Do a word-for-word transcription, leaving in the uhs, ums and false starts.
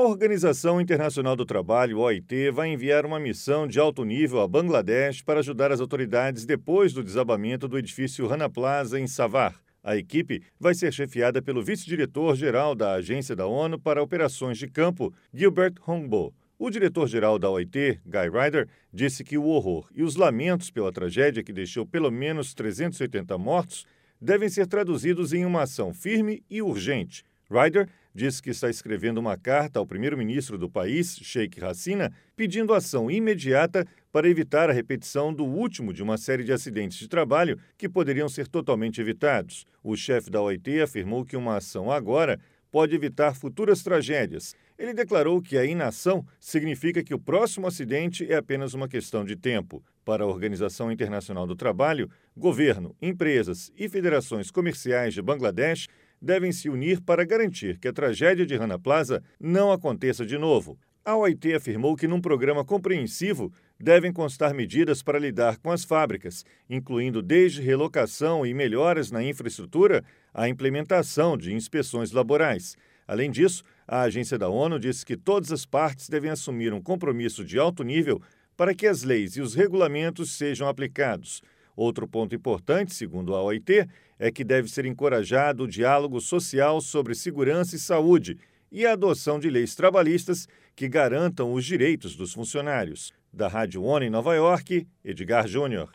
Organização Internacional do Trabalho, O I T, vai enviar uma missão de alto nível a Bangladesh para ajudar as autoridades depois do desabamento do edifício Rana Plaza, em Savar. A equipe vai ser chefiada pelo vice-diretor-geral da Agência da ONU para Operações de Campo, Gilbert Humbo. O diretor-geral da O I T, Guy Ryder, disse que o horror e os lamentos pela tragédia que deixou pelo menos trezentos e oitenta mortos devem ser traduzidos em uma ação firme e urgente. Ryder disse que está escrevendo uma carta ao primeiro-ministro do país, Sheikh Hasina, pedindo ação imediata para evitar a repetição do último de uma série de acidentes de trabalho que poderiam ser totalmente evitados. O chefe da O I T afirmou que uma ação agora pode evitar futuras tragédias. Ele declarou que a inação significa que o próximo acidente é apenas uma questão de tempo. Para a Organização Internacional do Trabalho, governo, empresas e federações comerciais de Bangladesh devem se unir para garantir que a tragédia de Rana Plaza não aconteça de novo. A O I T afirmou que num programa compreensivo devem constar medidas para lidar com as fábricas, incluindo desde relocação e melhoras na infraestrutura à implementação de inspeções laborais. Além disso, a agência da ONU disse que todas as partes devem assumir um compromisso de alto nível para que as leis e os regulamentos sejam aplicados. Outro ponto importante, segundo a O I T, é que deve ser encorajado o diálogo social sobre segurança e saúde e a adoção de leis trabalhistas que garantam os direitos dos funcionários. Da Rádio ONU em Nova York, Edgar Júnior.